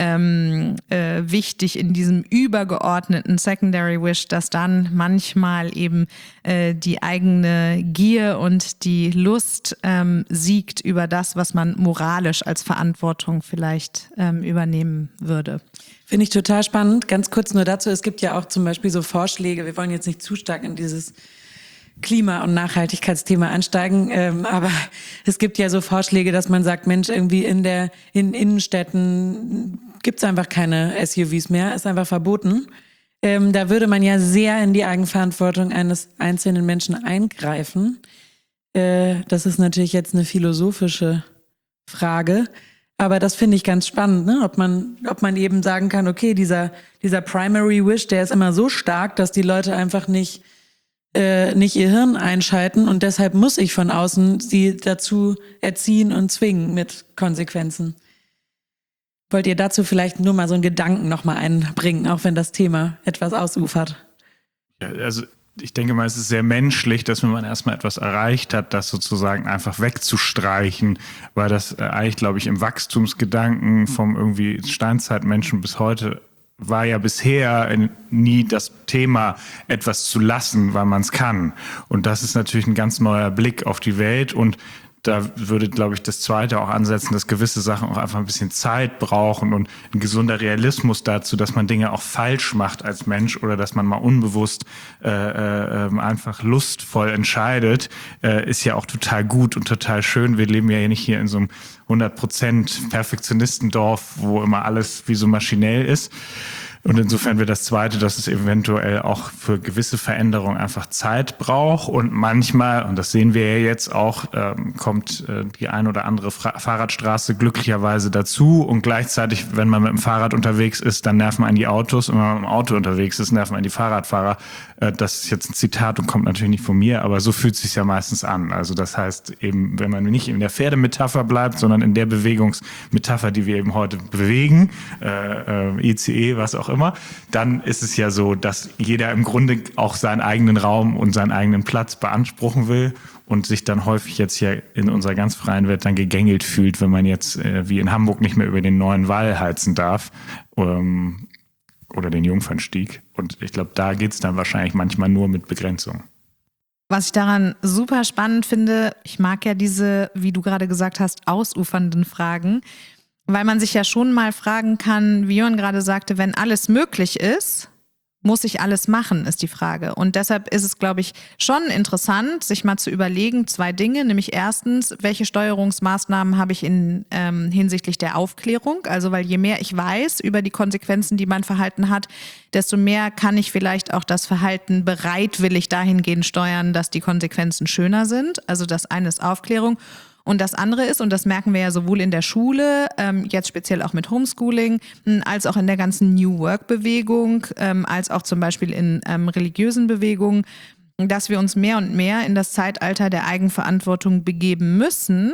Ähm, äh, wichtig in diesem übergeordneten Secondary Wish, dass dann manchmal eben äh, die eigene Gier und die Lust ähm, siegt über das, was man moralisch als Verantwortung vielleicht ähm, übernehmen würde. Finde ich total spannend. Ganz kurz nur dazu, es gibt ja auch zum Beispiel so Vorschläge, wir wollen jetzt nicht zu stark in dieses Klima- und Nachhaltigkeitsthema ansteigen, ähm, aber es gibt ja so Vorschläge, dass man sagt, Mensch, irgendwie in der in Innenstädten gibt's einfach keine S U Vs mehr, ist einfach verboten. Ähm, da würde man ja sehr in die Eigenverantwortung eines einzelnen Menschen eingreifen. Äh, das ist natürlich jetzt eine philosophische Frage, aber das finde ich ganz spannend, ne? Ob man, ob man eben sagen kann, okay, dieser dieser Primary Wish, der ist immer so stark, dass die Leute einfach nicht Äh, nicht ihr Hirn einschalten und deshalb muss ich von außen sie dazu erziehen und zwingen mit Konsequenzen. Wollt ihr dazu vielleicht nur mal so einen Gedanken nochmal einbringen, auch wenn das Thema etwas ausufert? Ja, also ich denke mal, es ist sehr menschlich, dass wenn man erstmal etwas erreicht hat, das sozusagen einfach wegzustreichen, weil das äh, eigentlich, glaube ich, im Wachstumsgedanken vom irgendwie Steinzeitmenschen bis heute war ja bisher nie das Thema, etwas zu lassen, weil man es kann. Und das ist natürlich ein ganz neuer Blick auf die Welt. Und da würde, glaube ich, das Zweite auch ansetzen, dass gewisse Sachen auch einfach ein bisschen Zeit brauchen und ein gesunder Realismus dazu, dass man Dinge auch falsch macht als Mensch oder dass man mal unbewusst äh, äh, einfach lustvoll entscheidet, äh, ist ja auch total gut und total schön. Wir leben ja nicht hier in so einem hundert Prozent Perfektionistendorf, wo immer alles wie so maschinell ist. Und insofern wird das Zweite, dass es eventuell auch für gewisse Veränderungen einfach Zeit braucht. Und manchmal, und das sehen wir ja jetzt auch, ähm, kommt äh, die ein oder andere Fra- Fahrradstraße glücklicherweise dazu. Und gleichzeitig, wenn man mit dem Fahrrad unterwegs ist, dann nerven einen die Autos. Und wenn man mit dem Auto unterwegs ist, nerven einen die Fahrradfahrer. Äh, das ist jetzt ein Zitat und kommt natürlich nicht von mir, aber so fühlt es sich ja meistens an. Also das heißt eben, wenn man nicht in der Pferdemetapher bleibt, sondern in der Bewegungsmetapher, die wir eben heute bewegen, äh, äh, I C E, was auch immer, dann ist es ja so, dass jeder im Grunde auch seinen eigenen Raum und seinen eigenen Platz beanspruchen will und sich dann häufig jetzt hier in unserer ganz freien Welt dann gegängelt fühlt, wenn man jetzt äh, wie in Hamburg nicht mehr über den neuen Wall heizen darf ähm, oder den Jungfernstieg. Und ich glaube, da geht es dann wahrscheinlich manchmal nur mit Begrenzung. Was ich daran super spannend finde, ich mag ja diese, wie du gerade gesagt hast, ausufernden Fragen, weil man sich ja schon mal fragen kann, wie Jörn gerade sagte, wenn alles möglich ist, muss ich alles machen, ist die Frage. Und deshalb ist es, glaube ich, schon interessant, sich mal zu überlegen, zwei Dinge, nämlich erstens, welche Steuerungsmaßnahmen habe ich in ähm, hinsichtlich der Aufklärung? Also, weil je mehr ich weiß über die Konsequenzen, die mein Verhalten hat, desto mehr kann ich vielleicht auch das Verhalten bereitwillig dahingehend steuern, dass die Konsequenzen schöner sind. Also das eine ist Aufklärung. Und das andere ist, und das merken wir ja sowohl in der Schule, ähm, jetzt speziell auch mit Homeschooling, als auch in der ganzen New Work-Bewegung, ähm, als auch zum Beispiel in ähm, religiösen Bewegungen, dass wir uns mehr und mehr in das Zeitalter der Eigenverantwortung begeben müssen,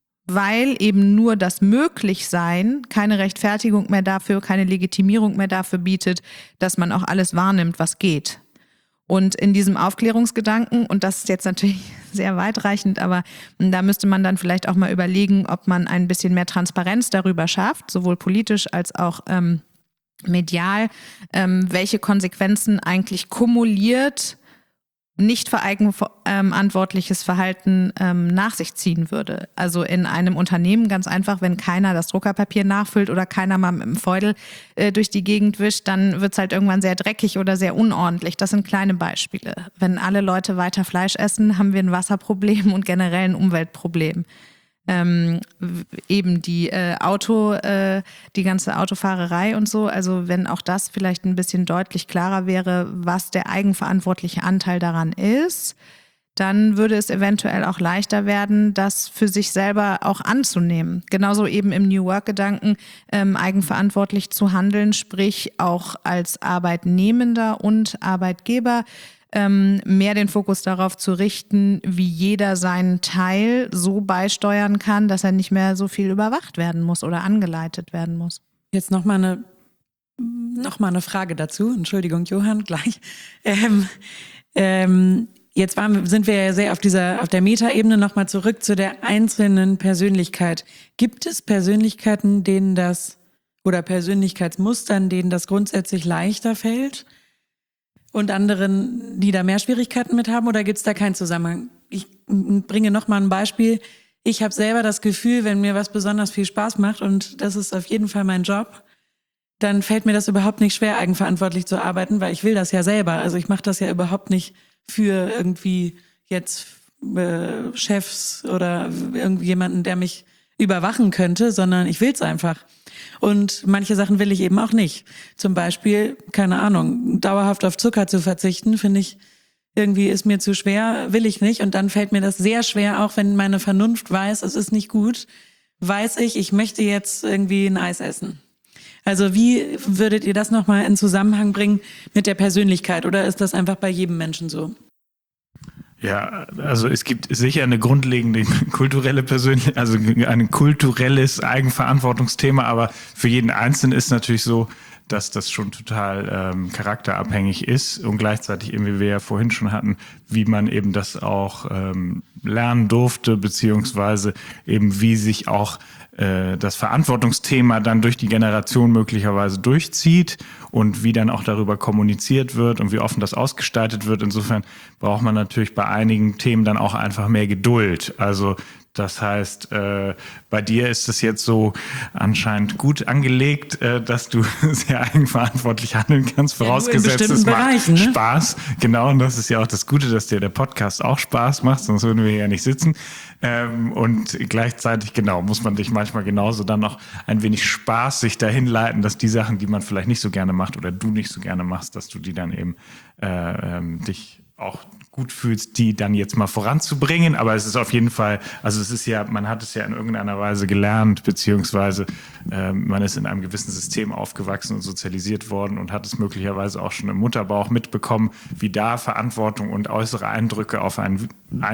weil eben nur das Möglichsein keine Rechtfertigung mehr dafür, keine Legitimierung mehr dafür bietet, dass man auch alles wahrnimmt, was geht. Und in diesem Aufklärungsgedanken, und das ist jetzt natürlich sehr weitreichend, aber da müsste man dann vielleicht auch mal überlegen, ob man ein bisschen mehr Transparenz darüber schafft, sowohl politisch als auch ähm, medial, ähm, welche Konsequenzen eigentlich kumuliert nicht für eigenverantwortliches Verhalten ähm, nach sich ziehen würde. Also in einem Unternehmen ganz einfach, wenn keiner das Druckerpapier nachfüllt oder keiner mal mit dem Feudel äh, durch die Gegend wischt, dann wird es halt irgendwann sehr dreckig oder sehr unordentlich. Das sind kleine Beispiele. Wenn alle Leute weiter Fleisch essen, haben wir ein Wasserproblem und generell ein Umweltproblem. ähm, eben die äh, Auto, äh, die ganze Autofahrerei und so. Also wenn auch das vielleicht ein bisschen deutlich klarer wäre, was der eigenverantwortliche Anteil daran ist, dann würde es eventuell auch leichter werden, das für sich selber auch anzunehmen. Genauso eben im New Work-Gedanken ähm, eigenverantwortlich zu handeln, sprich auch als Arbeitnehmender und Arbeitgeber ähm, mehr den Fokus darauf zu richten, wie jeder seinen Teil so beisteuern kann, dass er nicht mehr so viel überwacht werden muss oder angeleitet werden muss. Jetzt noch mal eine, noch mal eine Frage dazu. Entschuldigung, Johann, gleich. Ähm, ähm, Jetzt waren, sind wir ja sehr auf dieser, auf der Metaebene nochmal zurück zu der einzelnen Persönlichkeit. Gibt es Persönlichkeiten, denen das, oder Persönlichkeitsmustern, denen das grundsätzlich leichter fällt und anderen, die da mehr Schwierigkeiten mit haben, oder gibt es da keinen Zusammenhang? Ich bringe nochmal ein Beispiel. Ich habe selber das Gefühl, wenn mir was besonders viel Spaß macht, und das ist auf jeden Fall mein Job, dann fällt mir das überhaupt nicht schwer, eigenverantwortlich zu arbeiten, weil ich will das ja selber. Also ich mache das ja überhaupt nicht für irgendwie jetzt äh, Chefs oder irgendjemanden, der mich überwachen könnte, sondern ich will's einfach. Und manche Sachen will ich eben auch nicht. Zum Beispiel, keine Ahnung, dauerhaft auf Zucker zu verzichten, finde ich, irgendwie ist mir zu schwer, will ich nicht. Und dann fällt mir das sehr schwer, auch wenn meine Vernunft weiß, es ist nicht gut, weiß ich, ich möchte jetzt irgendwie ein Eis essen. Also wie würdet ihr das nochmal in Zusammenhang bringen mit der Persönlichkeit, oder ist das einfach bei jedem Menschen so? Ja, also es gibt sicher eine grundlegende kulturelle Persönlichkeit, also ein kulturelles Eigenverantwortungsthema, aber für jeden Einzelnen ist natürlich so, dass das schon total ähm, charakterabhängig ist und gleichzeitig eben, wie wir ja vorhin schon hatten, wie man eben das auch ähm, lernen durfte, beziehungsweise eben wie sich auch äh, das Verantwortungsthema dann durch die Generation möglicherweise durchzieht und wie dann auch darüber kommuniziert wird und wie offen das ausgestaltet wird. Insofern braucht man natürlich bei einigen Themen dann auch einfach mehr Geduld. Also das heißt, äh, bei dir ist es jetzt so anscheinend gut angelegt, äh, dass du sehr eigenverantwortlich handeln kannst, vorausgesetzt ja, es macht Bereichen, ne? Spaß. Genau, und das ist ja auch das Gute, dass dir der Podcast auch Spaß macht, sonst würden wir ja nicht sitzen. Ähm, und gleichzeitig, genau, muss man dich manchmal genauso dann noch ein wenig spaßig dahin leiten, dass die Sachen, die man vielleicht nicht so gerne macht oder du nicht so gerne machst, dass du die dann eben äh, ähm, dich auch gut fühlst, die dann jetzt mal voranzubringen. Aber es ist auf jeden Fall, also es ist ja, man hat es ja in irgendeiner Weise gelernt, beziehungsweise äh, man ist in einem gewissen System aufgewachsen und sozialisiert worden und hat es möglicherweise auch schon im Mutterbauch mitbekommen, wie da Verantwortung und äußere Eindrücke auf einen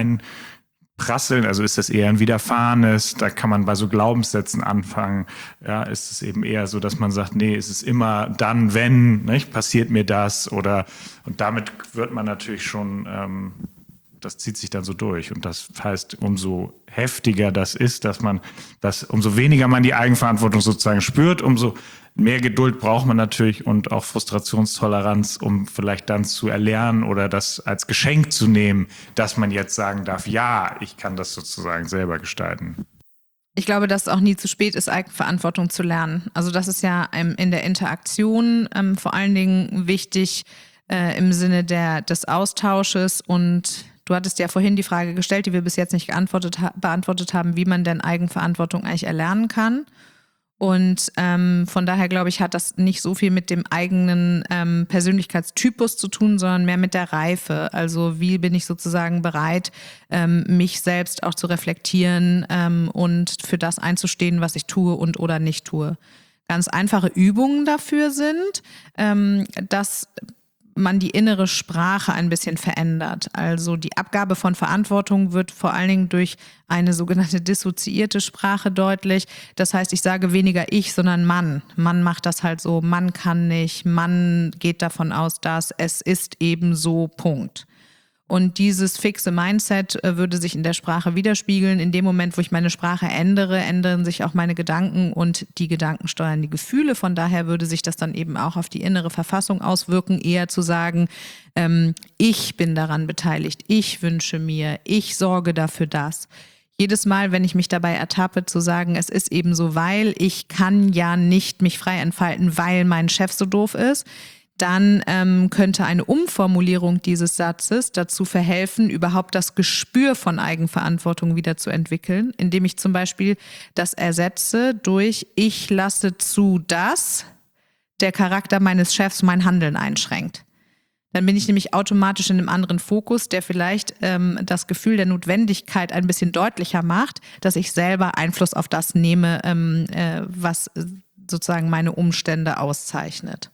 einprasseln. Also ist das eher ein Widerfahrenes, da kann man bei so Glaubenssätzen anfangen. Ja, ist es eben eher so, dass man sagt, nee, es ist immer dann, wenn, nicht, passiert mir das, oder, und damit wird man natürlich schon, ähm, das zieht sich dann so durch. Und das heißt, umso heftiger das ist, dass man das, umso weniger man die Eigenverantwortung sozusagen spürt, umso mehr Geduld braucht man natürlich und auch Frustrationstoleranz, um vielleicht dann zu erlernen oder das als Geschenk zu nehmen, dass man jetzt sagen darf, ja, ich kann das sozusagen selber gestalten. Ich glaube, dass es auch nie zu spät ist, Eigenverantwortung zu lernen. Also das ist ja ähm, in der Interaktion ähm, vor allen Dingen wichtig äh, im Sinne der, des Austausches. Und du hattest ja vorhin die Frage gestellt, die wir bis jetzt nicht geantwortet ha- beantwortet haben, wie man denn Eigenverantwortung eigentlich erlernen kann. Und ähm, von daher, glaube ich, hat das nicht so viel mit dem eigenen ähm, Persönlichkeitstypus zu tun, sondern mehr mit der Reife. Also wie bin ich sozusagen bereit, ähm, mich selbst auch zu reflektieren ähm, und für das einzustehen, was ich tue und oder nicht tue. Ganz einfache Übungen dafür sind, ähm, dass man die innere Sprache ein bisschen verändert. Also die Abgabe von Verantwortung wird vor allen Dingen durch eine sogenannte dissoziierte Sprache deutlich. Das heißt, ich sage weniger ich, sondern Mann. Mann macht das halt so, Mann kann nicht, Mann geht davon aus, dass es ist eben so, Punkt. Und dieses fixe Mindset würde sich in der Sprache widerspiegeln. In dem Moment, wo ich meine Sprache ändere, ändern sich auch meine Gedanken und die Gedanken steuern die Gefühle. Von daher würde sich das dann eben auch auf die innere Verfassung auswirken, eher zu sagen, ähm, ich bin daran beteiligt, ich wünsche mir, ich sorge dafür das. Jedes Mal, wenn ich mich dabei ertappe, zu sagen, es ist eben so, weil ich kann ja nicht mich frei entfalten, weil mein Chef so doof ist, dann ähm, könnte eine Umformulierung dieses Satzes dazu verhelfen, überhaupt das Gespür von Eigenverantwortung wieder zu entwickeln, indem ich zum Beispiel das ersetze durch ich lasse zu, dass der Charakter meines Chefs mein Handeln einschränkt. Dann bin ich nämlich automatisch in einem anderen Fokus, der vielleicht ähm, das Gefühl der Notwendigkeit ein bisschen deutlicher macht, dass ich selber Einfluss auf das nehme, ähm, äh, was sozusagen meine Umstände auszeichnet.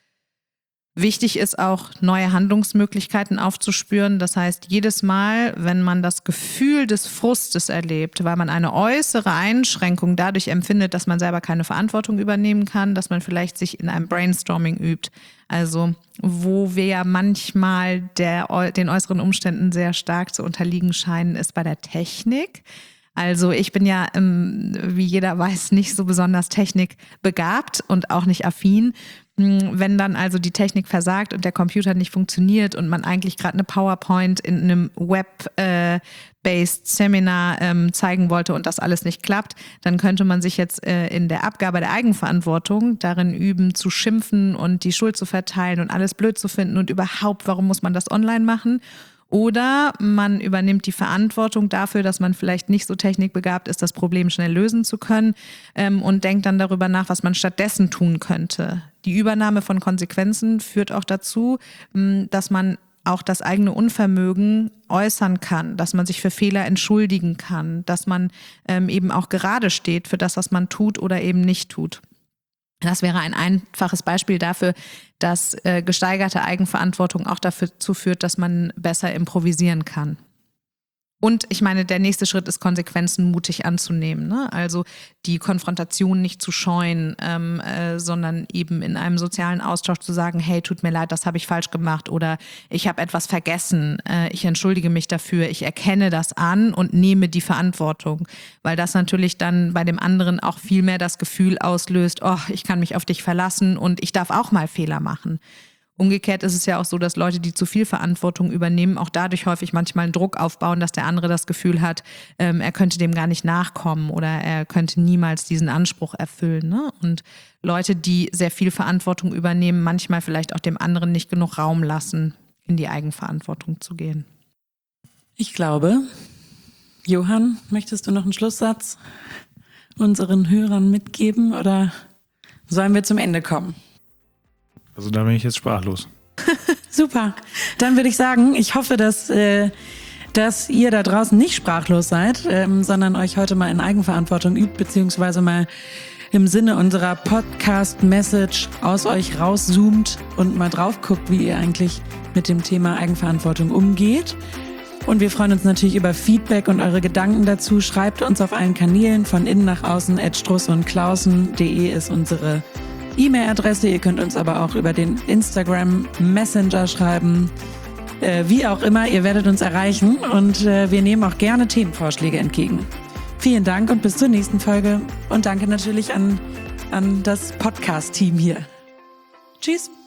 Wichtig ist auch, neue Handlungsmöglichkeiten aufzuspüren. Das heißt, jedes Mal, wenn man das Gefühl des Frustes erlebt, weil man eine äußere Einschränkung dadurch empfindet, dass man selber keine Verantwortung übernehmen kann, dass man vielleicht sich in einem Brainstorming übt. Also wo wir ja manchmal der, den äußeren Umständen sehr stark zu unterliegen scheinen, ist bei der Technik. Also ich bin ja, wie jeder weiß, nicht so besonders technikbegabt und auch nicht affin. Wenn dann also die Technik versagt und der Computer nicht funktioniert und man eigentlich gerade eine PowerPoint in einem Web-based Seminar ähm, zeigen wollte und das alles nicht klappt, dann könnte man sich jetzt äh, in der Abgabe der Eigenverantwortung darin üben, zu schimpfen und die Schuld zu verteilen und alles blöd zu finden und überhaupt, warum muss man das online machen? Oder man übernimmt die Verantwortung dafür, dass man vielleicht nicht so technikbegabt ist, das Problem schnell lösen zu können ähm, und denkt dann darüber nach, was man stattdessen tun könnte. Die Übernahme von Konsequenzen führt auch dazu, mh, dass man auch das eigene Unvermögen äußern kann, dass man sich für Fehler entschuldigen kann, dass man ähm, eben auch gerade steht für das, was man tut oder eben nicht tut. Das wäre ein einfaches Beispiel dafür, dass äh, gesteigerte Eigenverantwortung auch dazu führt, dass man besser improvisieren kann. Und ich meine, der nächste Schritt ist, Konsequenzen mutig anzunehmen, ne? Also die Konfrontation nicht zu scheuen, ähm, äh, sondern eben in einem sozialen Austausch zu sagen, hey, tut mir leid, das habe ich falsch gemacht oder ich habe etwas vergessen, äh, ich entschuldige mich dafür, ich erkenne das an und nehme die Verantwortung, weil das natürlich dann bei dem anderen auch viel mehr das Gefühl auslöst, oh, ich kann mich auf dich verlassen und ich darf auch mal Fehler machen. Umgekehrt ist es ja auch so, dass Leute, die zu viel Verantwortung übernehmen, auch dadurch häufig manchmal einen Druck aufbauen, dass der andere das Gefühl hat, ähm, er könnte dem gar nicht nachkommen oder er könnte niemals diesen Anspruch erfüllen, ne? Und Leute, die sehr viel Verantwortung übernehmen, manchmal vielleicht auch dem anderen nicht genug Raum lassen, in die Eigenverantwortung zu gehen. Ich glaube, Johann, möchtest du noch einen Schlusssatz unseren Hörern mitgeben oder sollen wir zum Ende kommen? Also da bin ich jetzt sprachlos. Super. Dann würde ich sagen, ich hoffe, dass, äh, dass ihr da draußen nicht sprachlos seid, ähm, sondern euch heute mal in Eigenverantwortung übt, beziehungsweise mal im Sinne unserer Podcast-Message aus euch rauszoomt und mal drauf guckt, wie ihr eigentlich mit dem Thema Eigenverantwortung umgeht. Und wir freuen uns natürlich über Feedback und eure Gedanken dazu. Schreibt uns auf allen Kanälen von innen nach außen at struss und klausen punkt de ist unsere E-Mail-Adresse. Ihr könnt uns aber auch über den Instagram Messenger schreiben. Äh, wie auch immer, ihr werdet uns erreichen und äh, wir nehmen auch gerne Themenvorschläge entgegen. Vielen Dank und bis zur nächsten Folge. Und danke natürlich an, an das Podcast-Team hier. Tschüss.